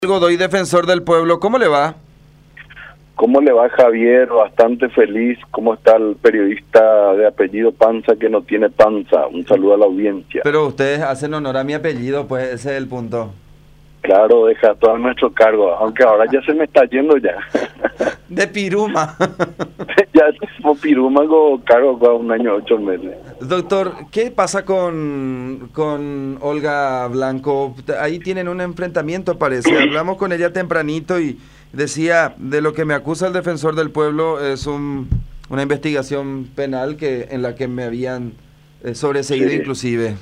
Godoy, defensor del pueblo, ¿cómo le va? ¿Cómo le va, Javier? Bastante feliz. ¿Cómo está el periodista de apellido Panza que no tiene panza? Un saludo a la audiencia. Pero ustedes hacen honor a mi apellido, pues ese es el punto. Claro, deja todo a nuestro cargo, aunque ahora ya se me está yendo ya. De Piruma. Ya como Pirumago cargo con 1 año 8 meses. Doctor, ¿qué pasa con Olga Blanco? Ahí tienen un enfrentamiento, parece. Hablamos con ella tempranito y decía, de lo que me acusa el defensor del pueblo es una investigación penal en la que me habían sobreseído Sí. inclusive.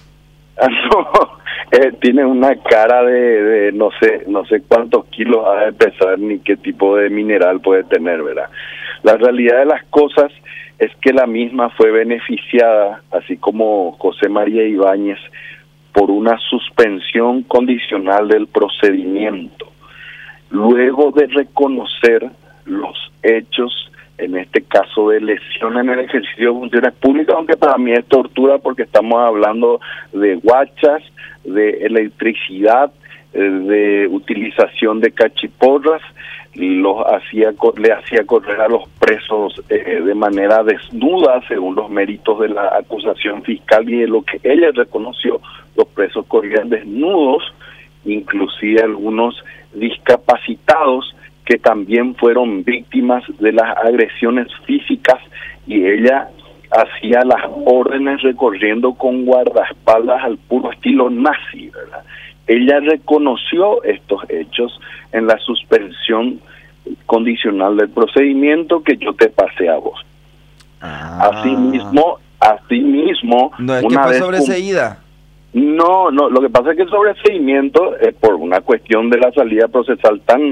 Tiene una cara de no sé cuántos kilos ha de pesar ni qué tipo de mineral puede tener, ¿verdad? La realidad de las cosas es que la misma fue beneficiada, así como José María Ibáñez, por una suspensión condicional del procedimiento. Luego de reconocer los hechos, en este caso de lesión en el ejercicio de funciones públicas, aunque para mí es tortura porque estamos hablando de guachas, de electricidad, de utilización de cachiporras, le hacía correr a los presos de manera desnuda, según los méritos de la acusación fiscal y de lo que ella reconoció. Los presos corrían desnudos, inclusive algunos discapacitados que también fueron víctimas de las agresiones físicas, y ella hacía las órdenes recorriendo con guardaespaldas al puro estilo nazi, ¿verdad? Ella reconoció estos hechos en la suspensión condicional del procedimiento que yo te pasé a vos. Asimismo, no es que fue sobreseída. No, lo que pasa es que el sobreseimiento es por una cuestión de la salida procesal tan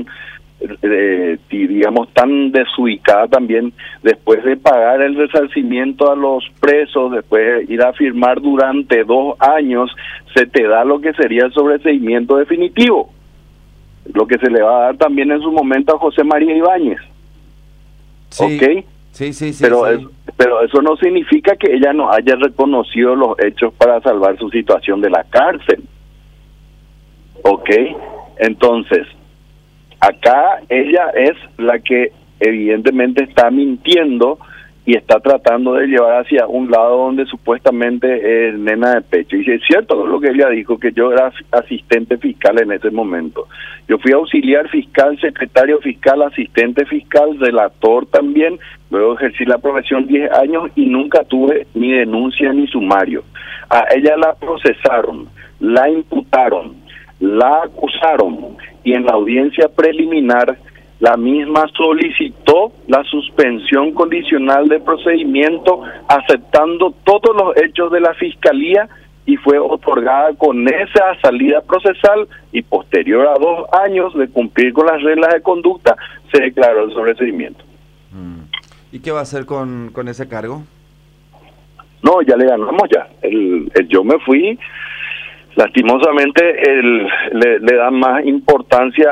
digamos tan desubicada también, después de pagar el resarcimiento a los presos, después de ir a firmar durante 2 años, se te da lo que sería el sobreseimiento definitivo, lo que se le va a dar también en su momento a José María Ibáñez. Sí, ¿ok? Sí. Pero eso no significa que ella no haya reconocido los hechos para salvar su situación de la cárcel. ¿Ok? Entonces, acá ella es la que evidentemente está mintiendo y está tratando de llevar hacia un lado donde supuestamente es nena de pecho. Y si es cierto lo que ella dijo, que yo era asistente fiscal en ese momento. Yo fui auxiliar fiscal, secretario fiscal, asistente fiscal, relator también. Luego ejercí la profesión 10 años y nunca tuve ni denuncia ni sumario. A ella la procesaron, la imputaron, la acusaron, y en la audiencia preliminar la misma solicitó la suspensión condicional del procedimiento, aceptando todos los hechos de la fiscalía, y fue otorgada con esa salida procesal, y posterior a 2 años de cumplir con las reglas de conducta se declaró el sobreseimiento. ¿Y qué va a hacer con ese cargo? No, ya le ganamos ya. Yo me fui. Lastimosamente le da más importancia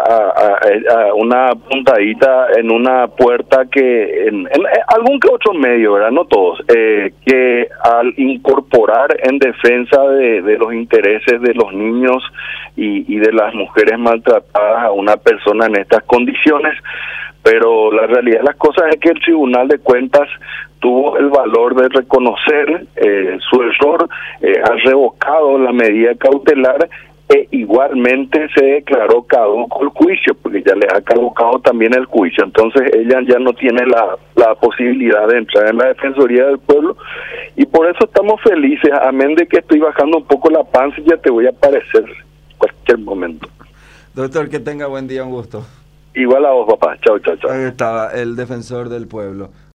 a una puntadita en una puerta que en algún que otro medio, ¿verdad? No todos, que al incorporar en defensa de los intereses de los niños y de las mujeres maltratadas a una persona en estas condiciones. Pero la realidad de las cosas es que el Tribunal de Cuentas tuvo el valor de reconocer su error, ha revocado la medida cautelar e igualmente se declaró caduco el juicio, porque ya le ha caducado también el juicio. Entonces ella ya no tiene la posibilidad de entrar en la Defensoría del Pueblo, y por eso estamos felices, amén de que estoy bajando un poco la panza y ya te voy a aparecer en cualquier momento. Doctor, que tenga buen día, un gusto. Igual a vos, papá. Chao. Ahí estaba el defensor del pueblo.